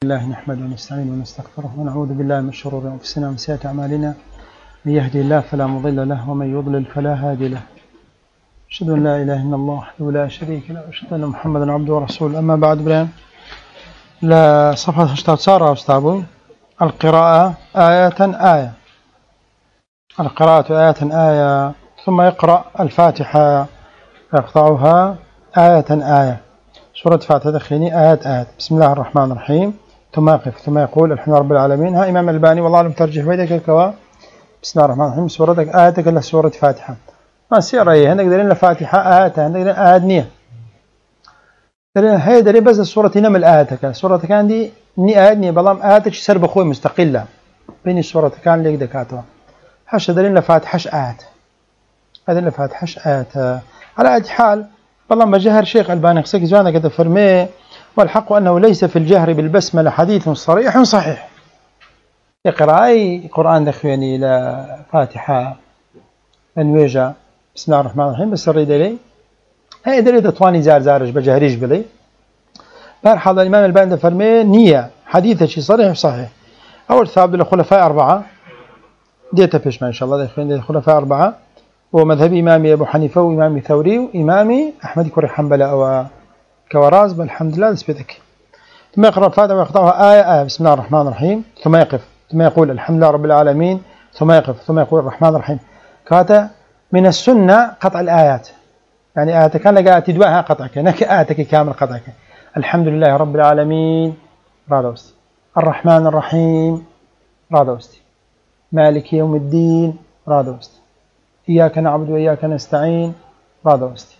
الله نحمده ونستعينه ونستغفره ونعوذ بالله من شرور أنفسنا ومن سيئات أعمالنا. من يهدي الله فلا مضل له ومن يضلل فلا هادي له. أشهد أن لا إله إلا الله وحده لا شريك له وأشهد أن محمدا عبده ورسوله. أما بعد بران لا صفحة 16 أستاذ القراءة آية آية. القراءة آية آية ثم يقرأ الفاتحة يقطعها آية آية. سورة فاتحة دخيني آيات آيات. بسم الله الرحمن الرحيم ثم يقف ثم يقول الحمد لله رب العالمين. ها إمام الباني والله لم ترجح ويدك الكوا. بسم الله الرحمن الرحيم سورتك آياتك إلا سورة فاتحة ما سير أيه هندك دليل الفاتحة آيات هندك دليل آيات نية دليل هي دليل بس السورة نمل آياتك سورة كان دي ني آيات نية بلام آياتك سرب أخوي مستقلة بين السورة كان ليك دكاتوا حش دليل الفاتحة آيات هذا الفاتحة آيات على أي حال والله ما جهر شيخ الباني قصيك زوانا كده فرميه والحق أنه ليس في الجهر بالبسملة حديث صريح صحيح. يقرأ أي قرآن دخويني إلى فاتحة أنويجا بسم الله الرحمن الرحيم بس الريد لي هاي دريد أطواني زارج بجهريش بلي بارحظ الإمام الباني فرميه نية حديثة شي صريح صحيح. أول ثابت للخلفاء 4 ديتا فيش ما إن شاء الله دخوين الخلفاء 4 ومذهب إمامي أبو حنيفة وإمامي ثوري وإمامي أحمد كوري حنبلة أو كوراز بالحمد لله نسبتك. ثم يقرأ الفاتحة ويقطعها آية آية. بسم الله الرحمن الرحيم ثم يقف ثم يقول الحمد لله رب العالمين ثم يقف ثم يقول الرحمن الرحيم. كاتا من السنة قطع الآيات يعني آياتك كان لقى تدواها قطعك نك آياتك كامل قطعك. الحمد لله رب العالمين رادوست الرحمن الرحيم رادوست مالك يوم الدين رادوست إياك نعبد وإياك نستعين رادوست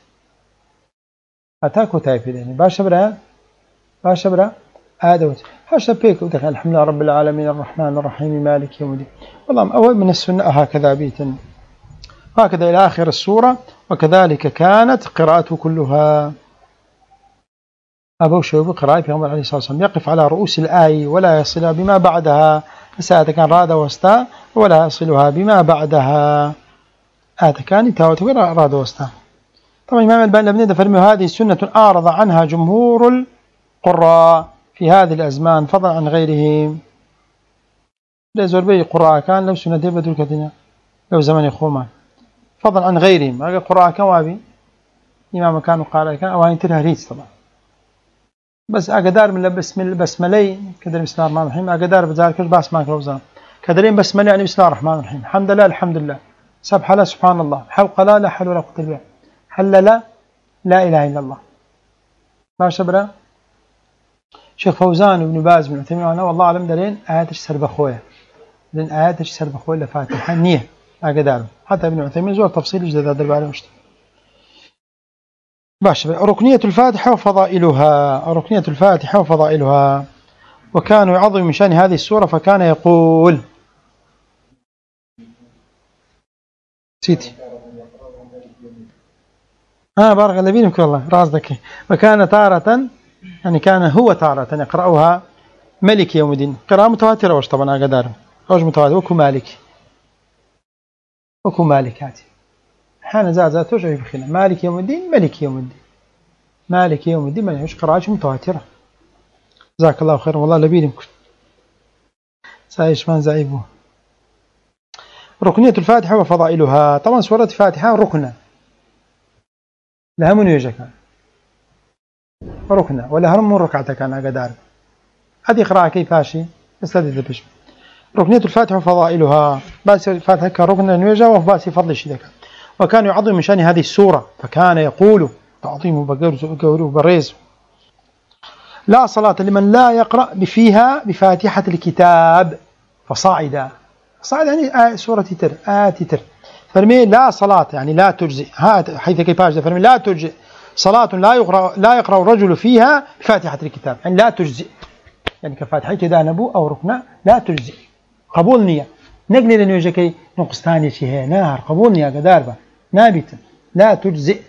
أتاكو تايفيدين باش برا آدوت هاشا بيك ودخل الحمد لله رب العالمين الرحمن الرحيم مالك يوم الدين. والله أول من السنة هكذا بيتن هكذا إلى آخر السورة. وكذلك كانت قراءته كلها. أبو شوب قراءة في عمر عليه الصلاة والسلام يقف على رؤوس الآية ولا يصلها بما بعدها فساعة كان راد وستا ولا يصلها بما بعدها كان تاوت راد وستا. طبعا الإمام الباني لابن فرمي هذه سنة أعرض عنها جمهور القراء في هذه الأزمان فضلا عن غيرهم. لازور بي قراء كان لو سنة بدل كتنا لو زمن يخوما فضلا عن غيرهم. هذا قراء كان وابي إمام كانوا قال كان أوان ترها ريس طبعا بس أقدار من البسملي كدر بسم الله الرحمن الرحيم أقدار بذلك باس ما كروزان كدرين بسملي يعني بسم الله الرحمن الرحيم الحمد لله الحمد لله سبح الله سبحان الله حلق لا حول ولا قوة إلا بالله حل لا إله إلا الله. ما شبرا شيخ فوزان وابن باز من عثيمين وانا والله أعلم دلين آيات سرب أخويا لأن آيات سرب أخويا لفاتحة نية أقدار حتى ابن عثيمين زور تفصيل جديد هذا الباري مشترك. ركنية الفاتحة وفضائلها. ركنية الفاتحة وفضائلها. وكانوا يعظم من شأن هذه السورة فكان يقول سيتي بارك الله فيك والله رازدك. وكان تارة يعني كان هو تارة يقرأها ملك يوم الدين قراءة متواترة وش طبعا أقدار وش متواتر وكو مالك هاتي حان زاد توجعي بخينا مالك يوم الدين ملك يوم الدين مالك يوم الدين ملك قراءة متواترة. جزاك الله خير والله لبينكم سايش من زعيبه. ركنية الفاتحة وفضائلها. طبعا سورة الفاتحة ركنة لها من يجك ركنة ولا هرم من ركعتك كان أقدار هذه قراءة كيفاشي استدد بش. ركنية الفاتحة وفضائلها. باس الفاتحة كركن نيجا وباس فضل شدك. وكان يعظم من شأن هذه السورة فكان يقول تعظيم بقور وبريز لا صلاة لمن لا يقرأ فيها بفاتحة الكتاب فصاعدا. صاعد يعني سورة تتر تتر فرمي لا صلاة يعني لا تجزئ حيث كيفاش فرمي لا تجزئ صلاة لا يقرأ الرجل فيها بفاتحة الكتاب يعني لا تجزئ يعني كفاتحة كذا نبو أو ركنة لا تجزئ قبول نية نقل لأنه يجي نقصتاني شيء نار قبول نية قداربة نابت لا تجزئ.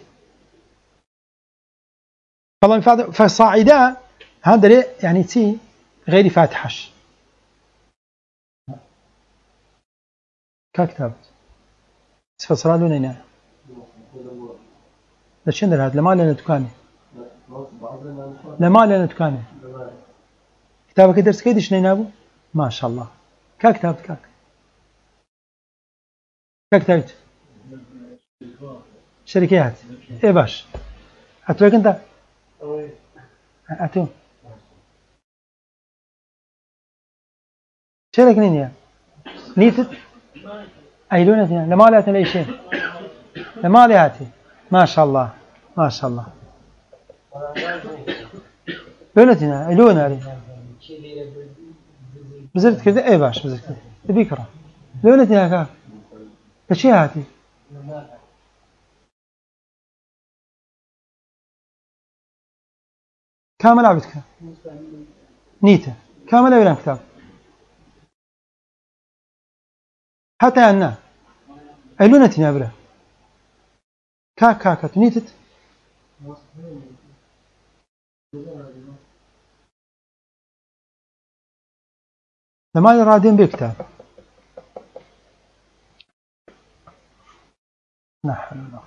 طبعا فصاعدا هذا يعني تي غير فاتحش ككتاب فصلا لنا لشندر هذا لما لنا تكاني لما لنا تكاني كتابك درس كيدش نينابو ما شاء الله كتابت كتابت شركات ايه باش هتوك انت هاتو شرك نينيا نيتت ايلونتنا لما لا تلاقي شيء لما لا هاتي ما شاء الله ما شاء الله لونتنا ايلونا بزرت كذا ايه باش بزرت كذا بكره لونتنا كاك كشي هاتي كامل عبدك نيته كامل ولا كتاب حتى أنا أيلونتنا برا كاك نيتت لما يرادين بكتاب نحن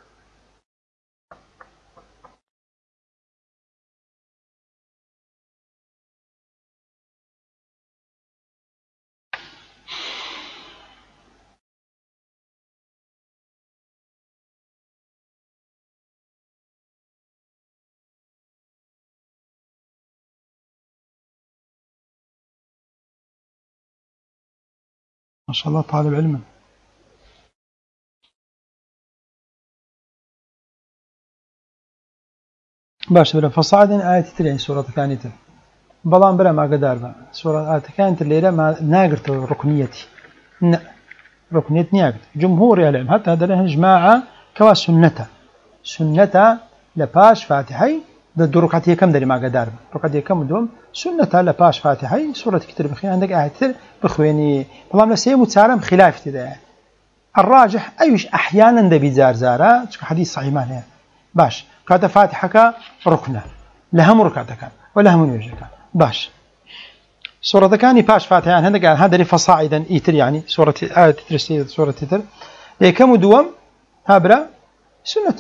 ما شاء الله طالب علم باش بلا فصاعد آية ترين سورة كانت بلان بلا ما قدار سورة آية كانت الليلة ما ناقرت ركنيتي ركنيت ناقرت جمهور العلم حتى هذا له جماعة كوا سنة لباش فاتحي ضد ركعتي كم دري ما قدار ركعتي كم دوم سنة لباش فاتحي سورة كتير بخير عندك آية كتير بخويني بلان بس هي متسارم خلاف تدا الراجح أيش أحيانا ده بيزار زارا حديث صحيح معناه باش كاتا فاتحك ركنة لهم ركعتك ولا هم وجهك باش سورة كاني باش فاتحة يعني هذا قال هذا فصاعدا إيتر يعني سورة آية ترسي سورة تتر كم دوم هابرا سنة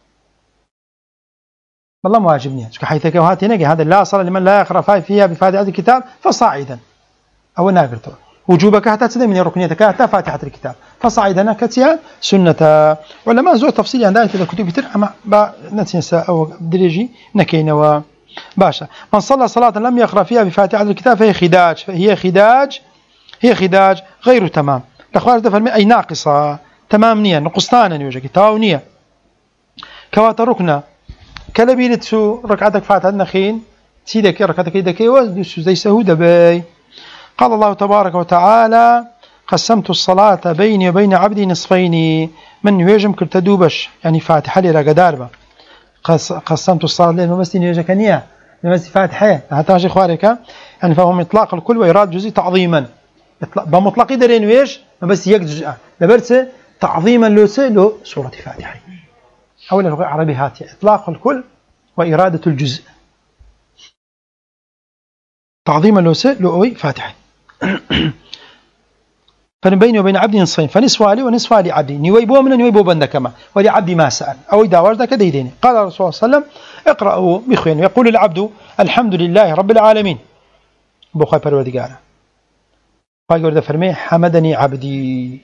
والله ما واجبني حيث كوهاتنا هذا لا صلاة لمن لا يقرأ فيها بفاتحة الكتاب فصاعدا أو ناقرته وجوبك حتى تسلم من ركنيتك حتى فاتحة الكتاب فصاعدا كتيا سنة ولا ما زود تفصيل عند آية الكتب تر أما نتنسى أو دريجي نكينا باشا من صلى صلاة لم يقرأ فيها بفاتحة الكتاب هي خداج غير تمام الأخبار تفرمي أي ناقصة تمام نية نقصتانا يوجد تاونية كوات ركنة كلبيلت سو ركعتك فاتحة النخين تسيدك ركعتك يدك وزي زي سهودة باي قال الله تبارك وتعالى قسمت الصلاة بيني وبين عبدي نصفين من يوجم كل تدوبش يعني فاتحة لي رقداربة قسمت الصلاة لين ممثل يوجك نية ممثل فاتحة حتى شيء خوارك يعني فهم إطلاق الكل وإراد جزء تعظيما بمطلق يدرين ويش بس يجزء لبرت تعظيما له سورة فاتحة أولا اللغة العربية هاتي إطلاق الكل وإرادة الجزء تعظيما له فاتحة فبيني وبين عبدي نصفين فنصف لي ونصف لعبدي نويبو من نويبو بندكما ولعبدي ما سأل أو إذا وردك ديديني قال الرسول صلى الله عليه وسلم اقرأوا بخير يقول العبد الحمد لله رب العالمين بخير پروردگار فقال فرمي حمدني عبدي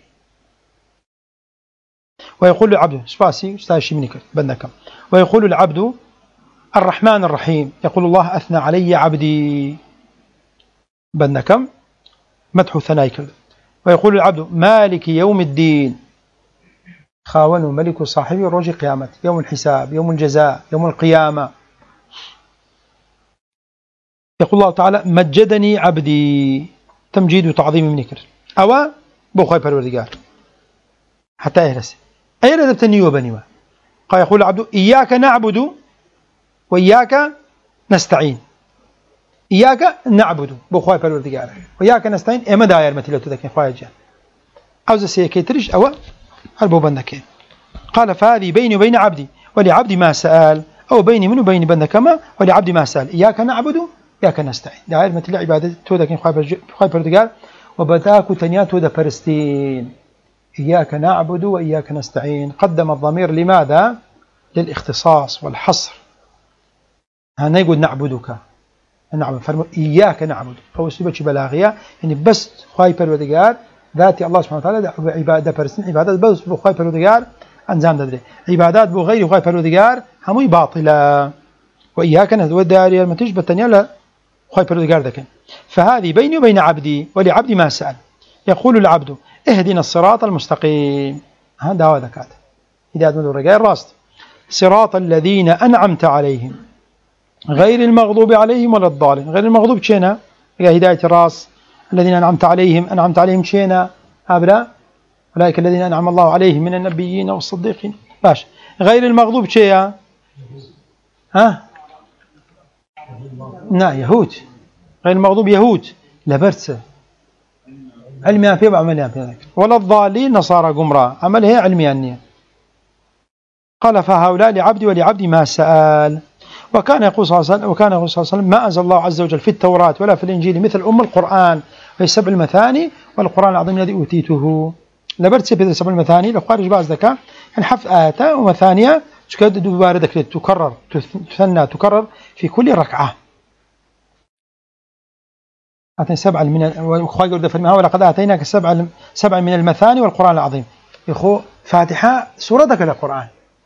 ويقول العبد سباسي استاشي منك بندكم ويقول العبد الرحمن الرحيم يقول الله أثنى علي عبدي بندكم مدح ثنائك ويقول العبد مالك يوم الدين خاون ملك صاحبي روج قيامة يوم الحساب يوم الجزاء يوم القيامة يقول الله تعالى مجدني عبدي تمجيد وتعظيم منكر أو بخوي پروردگار حتى يهرس أي ردبتني وبني قال يقول العبد إياك نعبد وإياك نستعين إياك نعبد بخوي پروردگار وإياك نستعين إما داير مثلته ذاك خواجه أو زي تريش أو هربو بندك قال فهذه بيني وبين عبدي ولعبدي ما سأل أو بيني من وبين بندكما ولعبدي ما سأل إياك نعبد إياك نستعين داير مثل عبادة تودك خواي پروردگار وبتاك تنيات ودا فرستين إياك نعبد وإياك نستعين قدم الضمير لماذا؟ للاختصاص والحصر هنا يقول نعبدك نعم فرموا إياك نعبد أو أسلوبك بلاغية يعني بس خواهي پروردگار ذاتي الله سبحانه وتعالى عبادة برسن عبادات بس بخواهي پروردگار أنزام دادري عبادات بو غير خواهي پروردگار هموي باطلة وإياك نهدو الداري المتج بالتنيا لا خواهي پروردگار ذكي فهذه بيني وبين عبدي ولعبدي ما سأل يقول العبد اهدنا الصراط المستقيم هذا هو ذكات هداية من الرجاء الراست صراط الذين أنعمت عليهم غير المغضوب عليهم ولا الضالين غير المغضوب شينا هداية الراس الذين أنعمت عليهم شينا هابلا أولئك الذين أنعم الله عليهم من النبيين والصديقين باش غير المغضوب شيا ها نا يهود غير المغضوب يهود لبرسه علميا فيه وعمليا فيه ولا الضالين نصارى قمراء عمله علميا النية قال فهؤلاء لعبدي ولعبدي ما سأل وكان يقول صلى الله عليه وسلم ما أنزل الله عز وجل في التوراة ولا في الإنجيل مثل القرآن وهي 7 المثاني والقرآن العظيم الذي أوتيته لبرت في 7 المثاني لخارج بعض ذكاء يعني حف آيات ومثانية تكاد دوباره تكرر تثنى تكرر في كل ركعة آتينا 7 من وخاي قرد فرمها ولقد آتيناك 7 من المثاني والقرآن العظيم يخو فاتحة سورة ذكر القرآن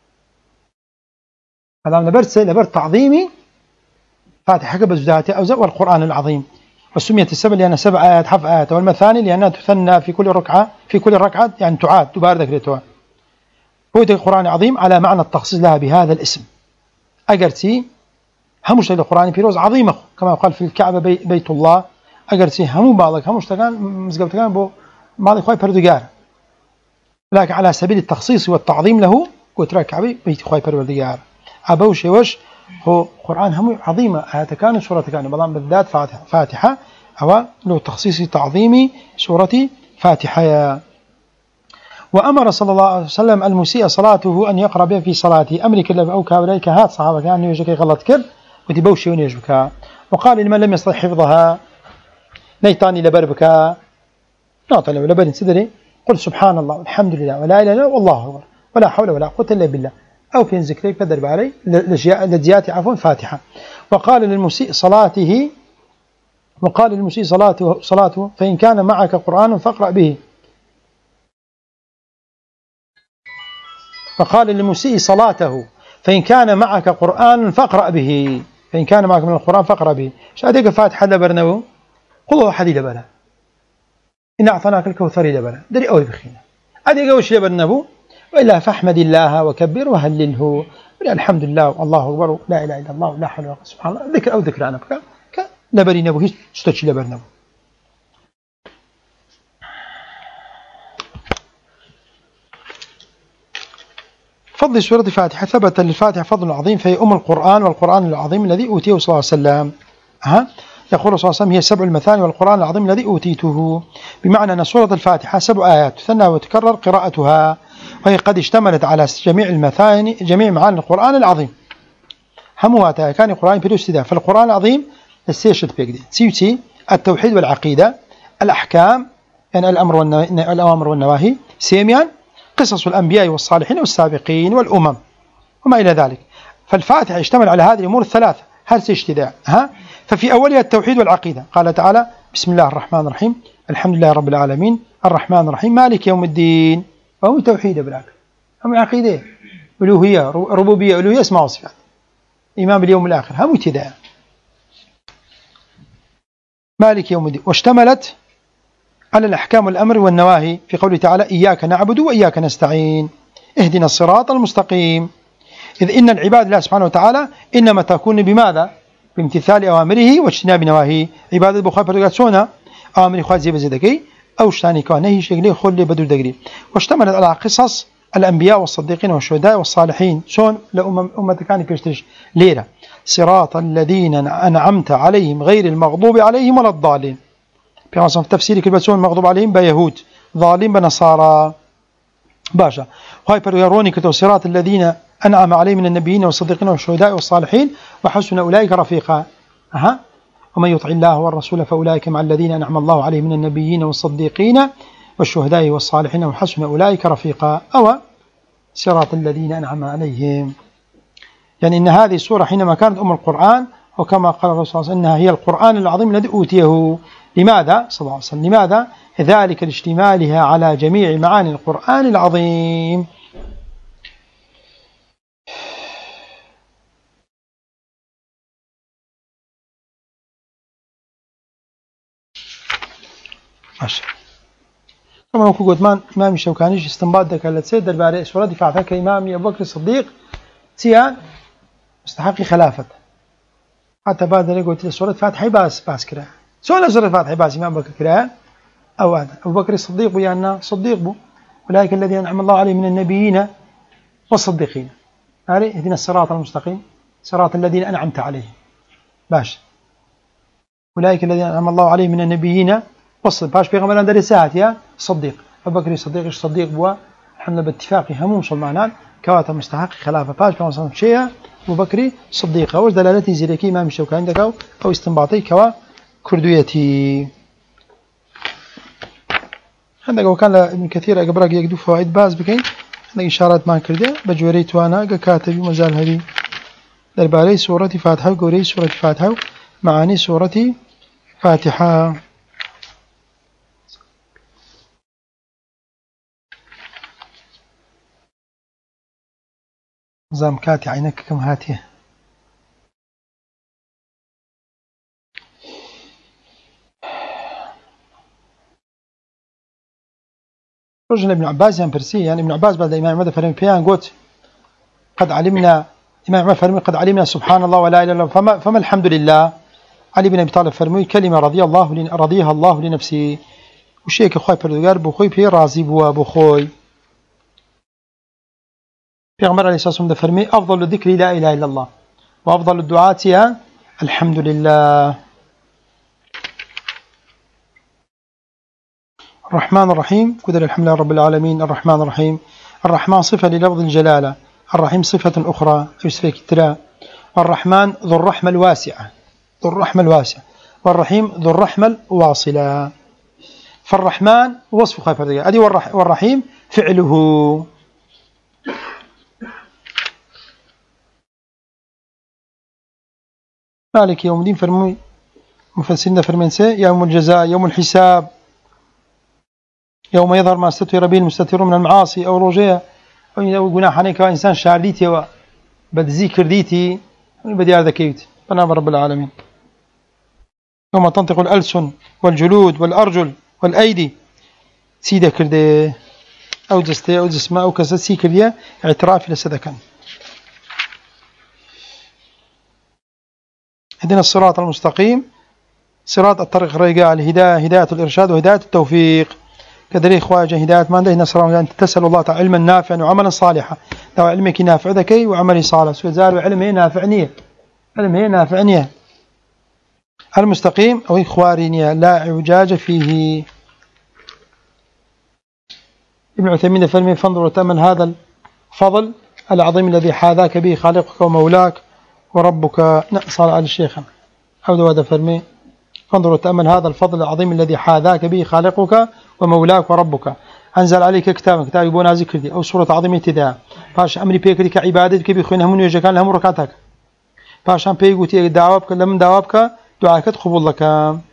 هذا لبرت تعظيمي فاتحة بزداتي أو والقرآن العظيم وسميت السبع لأنها 7 آيات حف آيات والمثاني لأنها تثنى في كل ركعة يعني تعاد دوباره ذكرتها هو القرآن العظيم على معنى التخصيص لها بهذا الاسم أجرتي همش القرآن في روز عظيمة كما قال في الكعبة بيت الله أجرتي همو بعضك همش تكان مزجبتكان بو بعض خواي پروردگار لكن على سبيل التخصيص والتعظيم له قلت لك كعبة بيت خواي پروردگار أبوش وش هو قرآن همو عظيمة آيات كان سورة كان بلان بالذات فاتحة أو له تخصيص تعظيمي سورة فاتحة وأمر صلى الله عليه وسلم المسيء صلاته أن يقرأ بها في صلاته أمرك أو كاوليك هات صحابة كان يجيك غلط كر وتبوشي ونيجبك وقال لمن لم يستطع حفظها نيطاني لبربك نعطي لبر سدري قل سبحان الله والحمد لله ولا إله إلا الله والله أكبر ولا حول ولا قوة إلا بالله أو في ذكرك فدرب علي لجيات عفوا فاتحة وقال للمسيء صلاته فإن كان معك قرآن فاقرأ به فقال للمسيء صلاته فإن كان معك قرآن فاقرأ به فإن كان معك من القرآن فاقرأ به شادك فاتحة لبرنو قلوا حدي لبلا إن أعطناك الكوثر لبلا دري أوي بخينا أدي قوش لبرنبو وإلا فاحمد الله وكبر وهلله الحمد لله والله أكبر لا إله إلا الله لا حول ولا قوة سبحان الله ذكر أو ذكر أنا بك لبري نبو هيش تشتش لبرنبو فضل سورة الفاتحة ثبت للفاتحة فضل عظيم فهي القرآن والقرآن العظيم الذي أوتيه صلى الله عليه وسلم يقول صلى الله عليه وسلم هي 7 المثاني والقرآن العظيم الذي أوتيته بمعنى أن سورة الفاتحة 7 آيات تثنى وتكرر قراءتها وهي قد اشتملت على جميع المثاني جميع معاني القرآن العظيم همواتها كان القرآن بلوستدا فالقرآن العظيم السيشت بيقدي سيوتي التوحيد والعقيدة الأحكام يعني الأوامر والنواهي سيميان قصص الأنبياء والصالحين والسابقين والأمم وما إلى ذلك فالفاتحة يشتمل على هذه الأمور الثلاثة هل سيشتداء ففي أولها التوحيد والعقيدة قال تعالى بسم الله الرحمن الرحيم الحمد لله رب العالمين الرحمن الرحيم مالك يوم الدين وهو توحيد بلاك هم عقيدة ألوهية ربوبية ألوهية اسماء وصفات إيمان باليوم الآخر هم ابتداء مالك يوم الدين واشتملت على الأحكام والأمر والنواهي في قوله تعالى إياك نعبد وإياك نستعين اهدنا الصراط المستقيم إذ إن العباد الله سبحانه وتعالى إنما تكون بماذا؟ بامتثال أوامره واجتناب نواهيه عبادة بخار فرقات سونا أوامر إخوات زي بزيدكي أو شتاني كانه شكله خلي بدر دقري واشتملت على قصص الأنبياء والصديقين والشهداء والصالحين سون لأمة كان بيشترش ليلة صراط الذين أنعمت عليهم غير المغضوب عليهم ولا الضالين في تفسير كلمة سون المغضوب عليهم بيهود ضالين بنصارى باشا وهي بريروني كتو صراط الذين أنعم عليهم من النبيين والصديقين والشهداء والصالحين وحسن أولئك رفيقا ومن يطع الله والرسول فأولئك مع الذين أنعم الله عليهم من النبيين والصديقين والشهداء والصالحين وحسن أولئك رفيقا أو صراط الذين أنعم عليهم يعني إن هذه السورة حينما كانت القرآن وكما قال الرسول صلى الله عليه وسلم إنها هي القرآن العظيم الذي أوتيه. لماذا صلى الله عليه وسلم؟ لماذا؟ ذلك لاشتمالها على جميع معاني القرآن العظيم. ماشي. كما قلت من إمام الشوكاني استنباط ذلك التي دربارة سورة دفاعها كإمام أبو بكر الصديق تيان مستحق خلافة. حتى بعد ذلك قلت سورة فاتحة باس كرا. سورة فاتحة باس إمام بكر كرا أو هذا أبو بكر الصديق ويانا صديق بو، أولئك الذين أنعم الله عليهم من النبيين والصديقين. اهدنا الصراط المستقيم صراط الذين أنعمت عليهم. باش أولئك الذين أنعم الله عليهم من النبيين والصديق. باش بيغمرنا درسات يا صديق أبو بكر الصديق إيش صديق بوا الحمد لله باتفاق هم مسلمان كواتا مستحق خلافة. باش بيغمرنا شيء أبو بكر صديق أو دلالتي زيركي إمام الشوكاني عندك أو استنباطي كوا كردويتي عندك. وكان ابن كثير أقبرك يقدو فوائد باز بكين عندك إشارات ما كردها بجوريت وانا كاتبي مزال هذه درباري سورة فاتحة وقوري سورة فاتحة معاني سورة فاتحة. نظام كاتي عينك كم هاتيه. رجل ابن عباس برسي يعني ابن عباس بعد الإمام ماذا فرمي بيان قلت قد علمنا إمام فرمي قد علمنا سبحان الله ولا إله إلا الله فما الحمد لله. علي بن أبي طالب فرمي كلمة رضيها الله لنفسه وشيك أخوي بردقار بخوي بي راضي بوا بخوي. پیغمبر علیه الصلاة والسلام فرمي أفضل الذكر لا إله إلا الله وأفضل الدعاء الحمد لله. الرحمن الرحيم قدر الحمد لله رب العالمين. الرحمن الرحيم الرحمن صفة للفظ الجلالة، الرحيم صفة أخرى يسفك ترى. الرحمن ذو الرحمة الواسعة والرحيم ذو الرحمة الواصلة. فالرحمن وصف خايف هذه والرحيم فعله. مالك يوم الدين فرمي مفسرين فرمين يوم الجزاء يوم الحساب يوم يظهر ما استتر به المستتر من المعاصي أو رجاء أو جناح عليك إنسان شارديتي وبدذكر ديتي بدي هذا كيت بنام رب العالمين. يوم تنطق الألسن والجلود والأرجل والأيدي سيدا كردي أو جستي أو جسماء أو كسد سي كردية اعتراف لسدكا. اهدنا الصراط المستقيم صراط الطريق الرجاء الهداية هداية الإرشاد وهداية التوفيق. كدري خواجه هداية ما عندنا نصر أن تسأل الله تعالى علما نافعا وعملا صالحا. لو علمك نافع ذكي وعملي صالح سوزار علمه نافعنيه علمه نافعنيه. المستقيم أو إخوارينيه لا اعوجاج فيه. ابن عثيمين فرمي فانظر وتأمل هذا الفضل العظيم الذي حاذاك به خالقك ومولاك وربك. صار على الشيخ أو دواد فرمي فانظر وتأمل هذا الفضل العظيم الذي حاذاك به خالقك ومولاك وربك. أنزل عليك كتاب يبونا ذكر دي أو سورة عظيمة ذا باش أمري بيكري كعبادتك بيخوينها من يجكان لهم ركعتك باش أم بيقوتي دعوابك لمن دعوابك دعاك تقبل لك.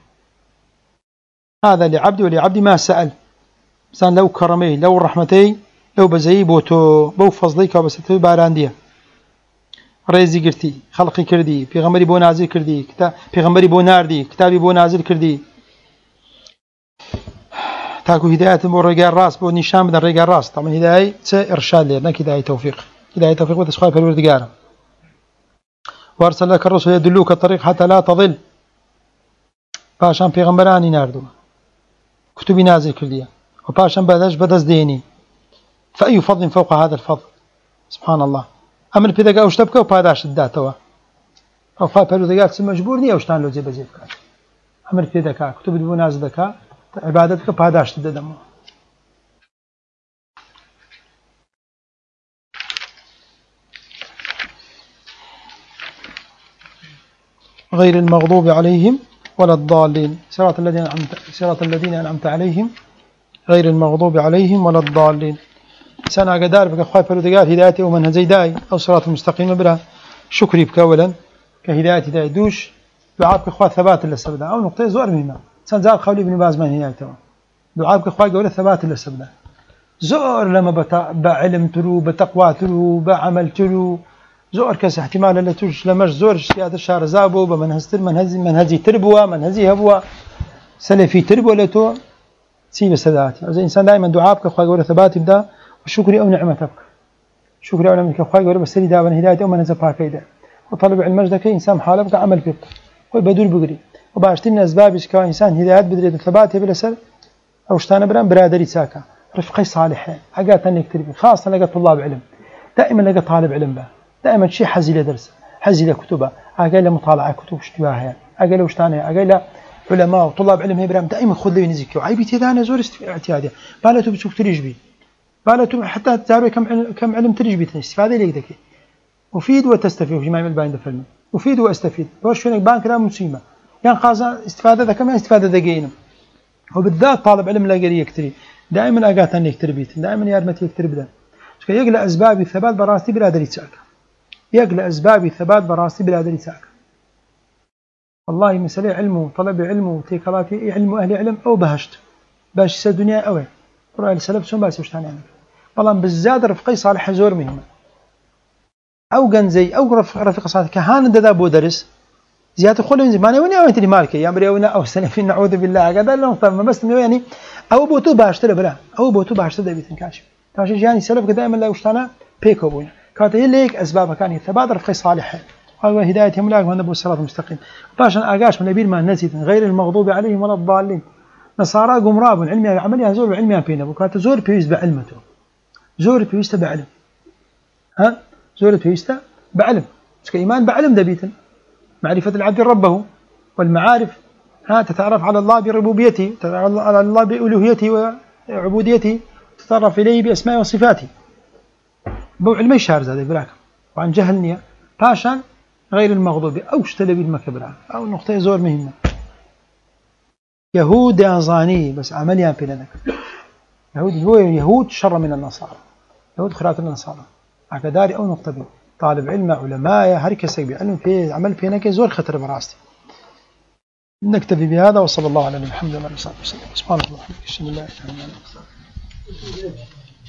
هذا لعبدي ولعبدي ما سأل مثلا لو كرمي لو رحمتي لو بزي بوتو بو فضليك وبستوي بارانديه ريزي قرتي خلقي كردي پیغمبري بو نازل كردي كتاب پیغمبري بو ناردي كتابي بو نازل كردي تاكو هداية بو رجال راس بو نشان بدن رجال راس. طبعا هداية إرشاد لنا هداية توفيق وتسخاء بالوردقارة. وارسل لك الرسل يدلوك الطريق حتى لا تضل باشان پیغمبراني ناردو كتبي نازل كردية وباشان بدز ديني. فأي فضل فوق هذا الفضل سبحان الله. أمر في ذكاء وشتبك وباداش الداتوا أو خاف هلو ذكاء مجبورني أو شتان لو زي بزيف كان. أمر في ذكاء كتب بناز ذكاء عبادتك باداش تدمو. غير المغضوب عليهم ولا الضالين. صراط الذين أنعمت عليهم غير المغضوب عليهم ولا الضالين. سنة قدار بك خايف هلو ذكاء هدايتي ومن هزيداي أو صراط المستقيم بلا شكري بك أولا كهداية دوش دعاء بخوا ثبات للسبدا أو نقطة زور مهمة سنزال قولي ابن باز من هدايته دعاء بخوا قول ثبات للسبدا زور لما بعلم تلو بتقوى تلو بعمل تلو زور كس احتمال اللي توش لمش زور سيادة الشهر زابو منهزي تربوة منهزي هبوة سلفي تربوة لتو سيب السدات يعني الإنسان دائما دعاء بخوا قول ثبات يبدأ وشكري أو نعمتك شكري أو نعمتك خوا قول بس دا من هداية أو من هزبها كيدا وطلب علم مجدك إنسان حالك عمل فيك وبدور بقري وباشتين أسباب كإنسان هدايات بدري ثبات بلا سر أو اشتانا بران برادري ساكا رفقي صالحين حاجات أنك تربي خاصة لقى طلاب علم دائما لقى طالب علم به دائما شيء حزي له درس حزي له كتبه أقل مطالعة كتب اشتباهها أقل وشتانها أقل علماء وطلاب علم هبرام دائما خذ لي نزكي وعيبي تدانا زور اعتيادي بالته بسوق تريج بي بالته حتى تعرف كم علم تريج بي استفاده ليك ذكي أفيد وتستفيد في جماعة الباين دفلنا أفيد وأستفيد وش فينك بانك لا مصيبة يعني خاصة استفادة ذا كمان استفادة ذقينا وبالذات طالب علم لا قري يكتري دائما أقاط أن يكتر بيت دائما يارمتي يكتر بدا يقلع أسباب الثبات براستي بلا دري تساك يقلع أسباب الثبات براستي بلا دري تساك والله مسألة علمه طلب علمه تيكالاتي علم أهل علم أو بهشت باش يسا الدنيا أوي قرأ السلف سون باش يشتاني عنك والله بالزاد رفقي صالح زور مهمة أو جنزي أو رفيق صالح كهان ددا بو درس زيادة خلوا ينزل ما نوني أو أنت مالك يا مريونا أو سلفين نعوذ بالله هذا لهم طب بس يعني أو بوتو باشتري بلا أو بوتو باشتري بيتن كاشف تاشي يعني سلف دائما لا وشتانا بيكو بونا كانت ليك أسباب كان يتبادر رفقي صالح هذا هداية ملاك وأنا أبو الصراط المستقيم باشا أقاش من نبيل ما نزيد غير المغضوب عليهم ولا الضالين نصارى قمراب علمي عمليها زور علمي بينا وكانت زور بيوز بعلمته زور بيوز بعلم ها زور بيوز بعلم بس إيمان بعلم دبيتن معرفة العبد ربه والمعارف ها تتعرف على الله بربوبيته تتعرف على الله بألوهيته وعبوديته تتعرف إليه بأسماء وصفاته بو علمي شارز هذا براك وعن جهل نية باشا غير المغضوب أو اشتلى بالمكبرة أو نقطة زور مهمة يهود أنظاني بس عمليا في لنك يهود هو يهود شر من النصارى يهود خرات النصارى عقداري أو نقطة بي طالب علم علماء هركسك بعلم في عمل في نك زور خطر براستي نكتفي بهذا وصلى الله على محمد وعلى اله وصحبه وسلم سبحان الله وبحمده اشهد ان لا اله الا الله